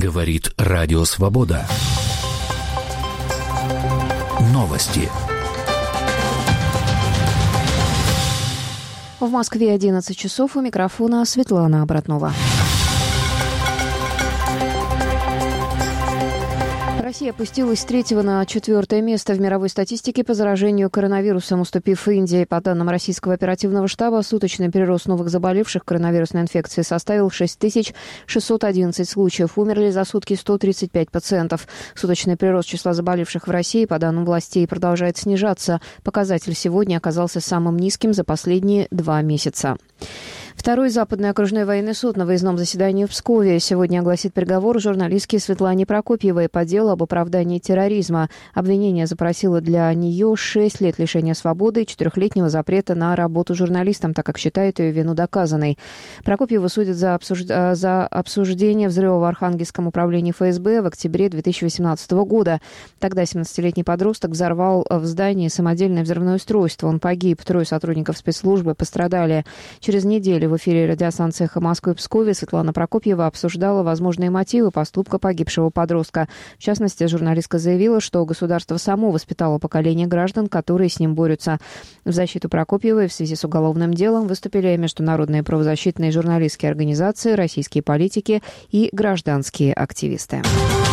Говорит Радио Свобода. Новости. В Москве 11 часов. У микрофона Светлана Обратнова. Россия опустилась с 3-го на 4-е место в мировой статистике по заражению коронавирусом, уступив Индии. По данным российского оперативного штаба, суточный прирост новых заболевших коронавирусной инфекцией составил 6611 случаев. Умерли за сутки 135 пациентов. Суточный прирост числа заболевших в России, по данным властей, продолжает снижаться. Показатель сегодня оказался самым низким за последние 2 месяца. Второй Западный окружной военный суд на выездном заседании в Пскове сегодня огласит приговор журналистке Светлане Прокопьевой по делу об оправдании терроризма. Обвинение запросило для нее 6 лет лишения свободы и 4-летнего запрета на работу журналистом, так как считает ее вину доказанной. Прокопьеву судят за обсуждение взрыва в Архангельском управлении ФСБ в октябре 2018 года. Тогда 17-летний подросток взорвал в здании самодельное взрывное устройство. Он погиб. 3 сотрудников спецслужбы пострадали. Через неделю в эфире радиостанции «Эхо Москвы» в Пскове Светлана Прокопьева обсуждала возможные мотивы поступка погибшего подростка. В частности, журналистка заявила, что государство само воспитало поколение граждан, которые с ним борются. В защиту Прокопьевой в связи с уголовным делом выступили международные правозащитные журналистские организации, российские политики и гражданские активисты.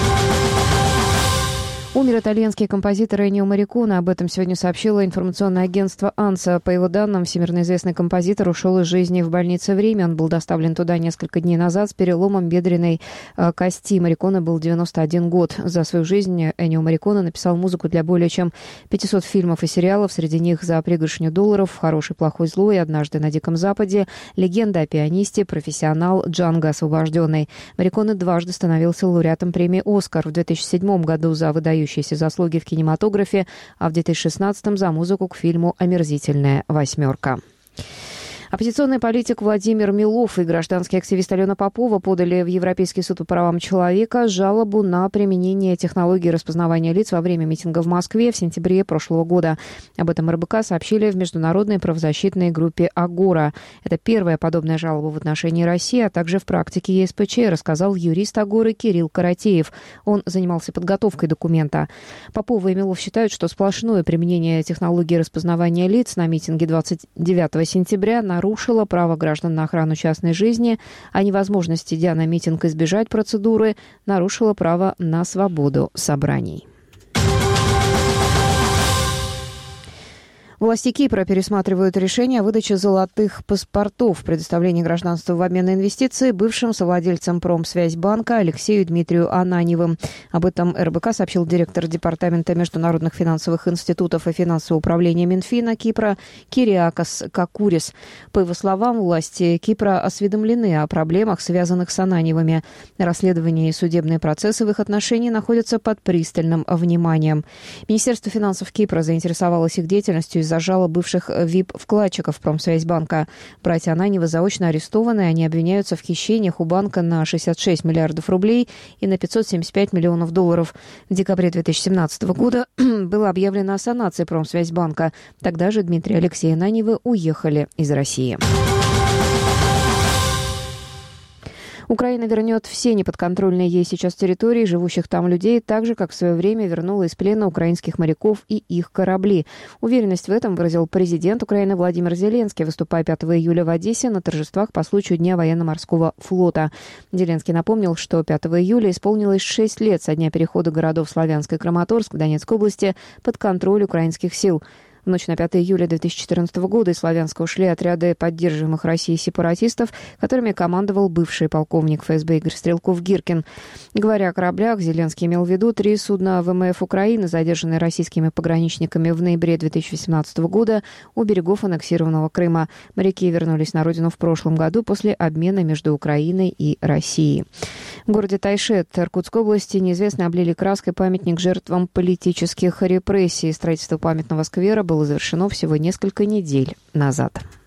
Умер итальянский композитор Эннио Морриконе. Об этом сегодня сообщило информационное агентство «Анса». По его данным, всемирно известный композитор ушел из жизни в больнице в Риме. Он был доставлен туда несколько дней назад с переломом бедренной кости. Морриконе был 91 год. За свою жизнь Эннио Морриконе написал музыку для более чем 500 фильмов и сериалов. Среди них «За пригоршню долларов», «Хороший, плохой, злой», «Однажды на Диком Западе», «Легенда о пианисте», «Профессионал», «Джанго освобожденный». Морриконе дважды становился лауреатом премии «Оскар». В 2007 году за выдающиеся заслуги в кинематографе, а в 2016 за музыку к фильму «Омерзительная восьмерка». Оппозиционный политик Владимир Милов и гражданский активист Алена Попова подали в Европейский суд по правам человека жалобу на применение технологии распознавания лиц во время митинга в Москве в сентябре прошлого года. Об этом РБК сообщили в международной правозащитной группе «Агора». Это первая подобная жалоба в отношении России, а также в практике ЕСПЧ, рассказал юрист «Агоры» Кирилл Каратеев. Он занимался подготовкой документа. Попова и Милов считают, что сплошное применение технологии распознавания лиц на митинге 29 сентября нарушила право граждан на охрану частной жизни, а невозможность, идя на митинг, избежать процедуры, нарушила право на свободу собраний. Власти Кипра пересматривают решение о выдаче золотых паспортов, предоставлении гражданства в обмен на инвестиции бывшим совладельцам Промсвязьбанка Алексею Дмитрию Ананьевым. Об этом РБК сообщил директор Департамента международных финансовых институтов и финансового управления Минфина Кипра Кириакос Какурис. По его словам, власти Кипра осведомлены о проблемах, связанных с Ананьевыми. Расследования и судебные процессы в их отношении находятся под пристальным вниманием. Министерство финансов Кипра заинтересовалось их деятельностью из-за жалоб бывших ВИП-вкладчиков Промсвязьбанка. Братья Ананьевы заочно арестованы. Они обвиняются в хищениях у банка на 66 миллиардов рублей и на 575 миллионов долларов. В декабре 2017 года было объявлено о санации Промсвязьбанка. Тогда же Дмитрий и Алексей Ананьевы уехали из России. Украина вернет все неподконтрольные ей сейчас территории живущих там людей, так же, как в свое время вернула из плена украинских моряков и их корабли. Уверенность в этом выразил президент Украины Владимир Зеленский, выступая 5 июля в Одессе на торжествах по случаю Дня военно-морского флота. Зеленский напомнил, что 5 июля исполнилось 6 лет со дня перехода городов Славянск и Краматорск в Донецкой области под контроль украинских сил. В ночь на 5 июля 2014 года из Славянска ушли отряды поддерживаемых Россией сепаратистов, которыми командовал бывший полковник ФСБ Игорь Стрелков-Гиркин. Говоря о кораблях, Зеленский имел в виду 3 судна ВМФ Украины, задержанные российскими пограничниками в ноябре 2018 года у берегов аннексированного Крыма. Моряки вернулись на родину в прошлом году после обмена между Украиной и Россией. В городе Тайшет Иркутской области неизвестные облили краской памятник жертвам политических репрессий. Строительство памятного сквера было завершено всего несколько недель назад.